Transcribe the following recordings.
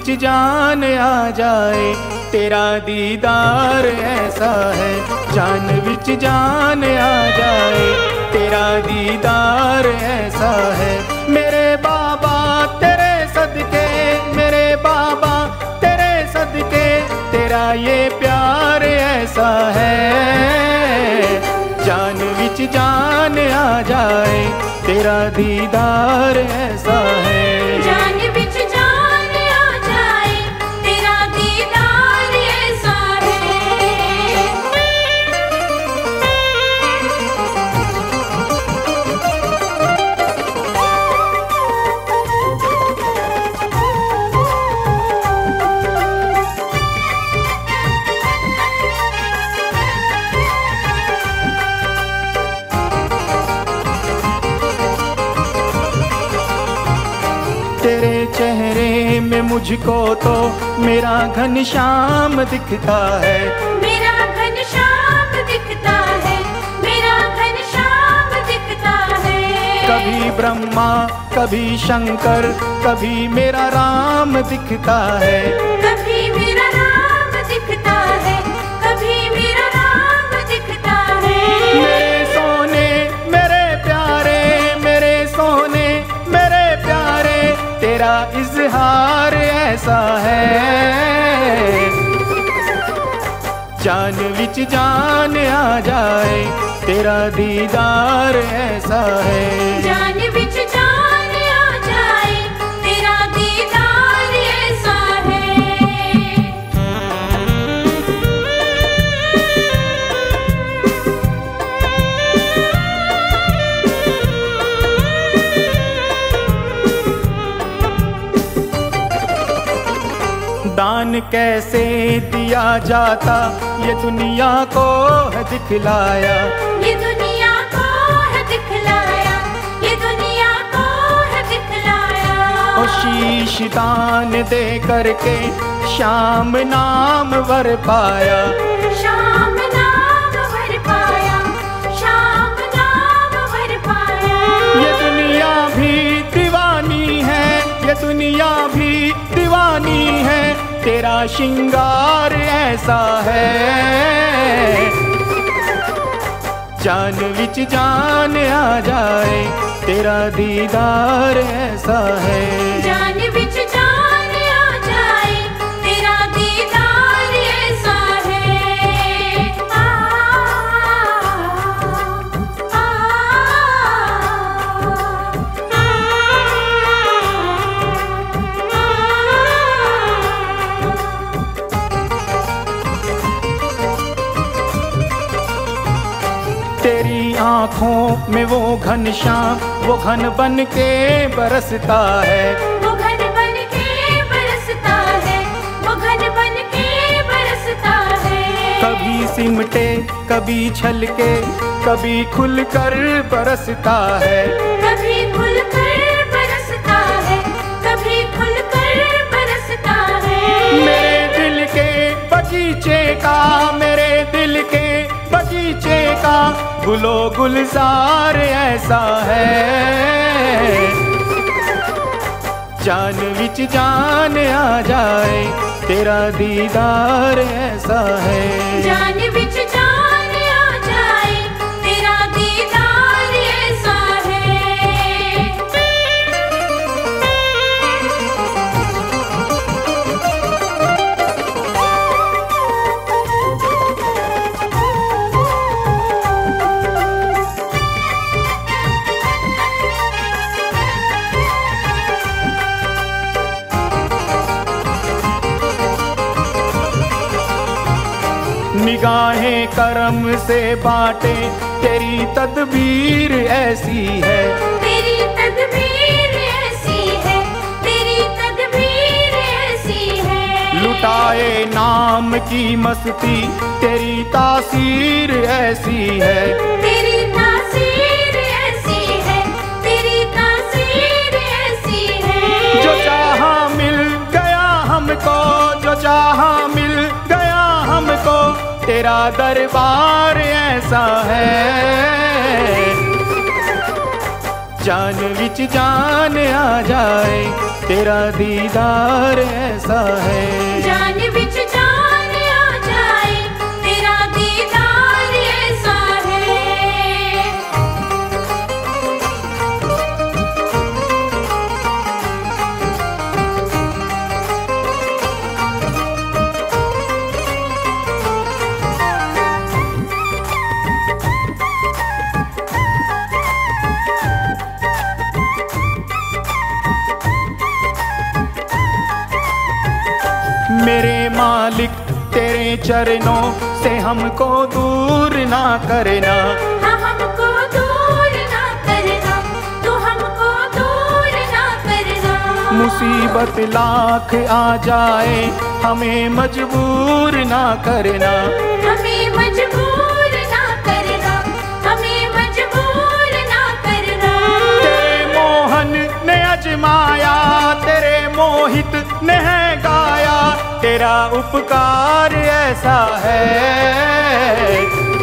विच जान आ जाए, तेरा दीदार ऐसा है। जान विच जान आ जाए, तेरा दीदार ऐसा है। मेरे बाबा तेरे सदके, मेरे बाबा तेरे सदके, तेरा ये प्यार ऐसा है। जान विच जान आ जाए, तेरा दीदार ऐसा है। जान विच जान आ जाए, तेरा दीदार ऐसा है। तेरे चेहरे में मुझको तो मेरा घनश्याम दिखता है। मेरा घनश्याम दिखता है, मेरा घनश्याम दिखता है। कभी ब्रह्मा कभी शंकर, कभी मेरा राम दिखता है। कभी मेरा राम दिखता है, कभी मेरा राम दिखता है। मेरे सोने मेरे प्यारे, मेरे सोने मेरे प्यारे, तेरा इजहार ऐसा है। जान विच जान आ जाए, तेरा दीदार ऐसा है। जान विच जान आ जाए, तेरा दीदार ऐसा है। दान कैसे दिया जाता, ये दुनिया को है दिखलाया। ये दुनिया को है दिखलाया, ये दुनिया को है दिखलाया। ओ शीश दान दे करके श्याम नाम वर पाया। शाम नाम वर पाया, शाम नाम वर पाया। ये दुनिया भी दीवानी है, ये दुनिया भी दीवानी है, तेरा श्रृंगार ऐसा है। जान विच जान आ जाए, तेरा दीदार ऐसा है। जान विच जान आ जाए, तेरा दीदार ऐसा है। आ, आ, तेरी आँखों में वो घनश्याम, वो घन बन के बरसता है। वो घन बन के बरसता है, वो घन बन के बरसता है। कभी सिमटे कभी छलके, कभी खुल कर बरसता है। कभी खुल कर बरसता है, कभी खुल कर बरसता है। मेरे दिल के बगीचे का, मेरे दिल के बगीचे का गुलो गुलजार ऐसा है। जान विच जान आ जाए, तेरा दीदार ऐसा है। जान विच जान आ जाए, तेरा दीदार ऐसा है। निगाहें करम से बाटे, तेरी तदबीर ऐसी है। तेरी तदबीर ऐसी है, तेरी तदबीर ऐसी है। लुटाए नाम की मस्ती, तेरी तासीर ऐसी है। तेरी तासीर ऐसी है, तेरी तासीर ऐसी है। जो चाहा मिल गया हमको, जो चाहा मिल गया हमको, तेरा दरबार ऐसा है। जान विच जान आ जाए, तेरा दीदार ऐसा है। जान विच जान आ जाए, तेरा दीदार ऐसा है। मेरे मालिक तेरे चरणों से हमको दूर ना करना, हाँ हमको दूर ना करना, तू हमको दूर ना करना। मुसीबत लाख आ जाए हमें मजबूर ना करना, हमें मजबूर ना करना, हमें मजबूर ना करना। तेरे मोहन ने अजमाया, तेरे मोहित ने है गाया, तेरा उपकार ऐसा है।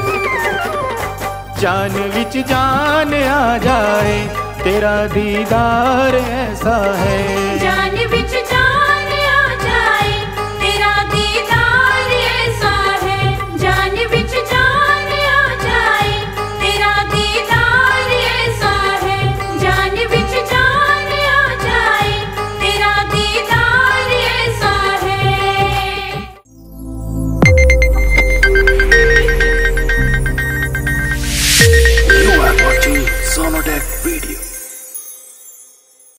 जान विच जान आ जाए, तेरा दीदार ऐसा है। जान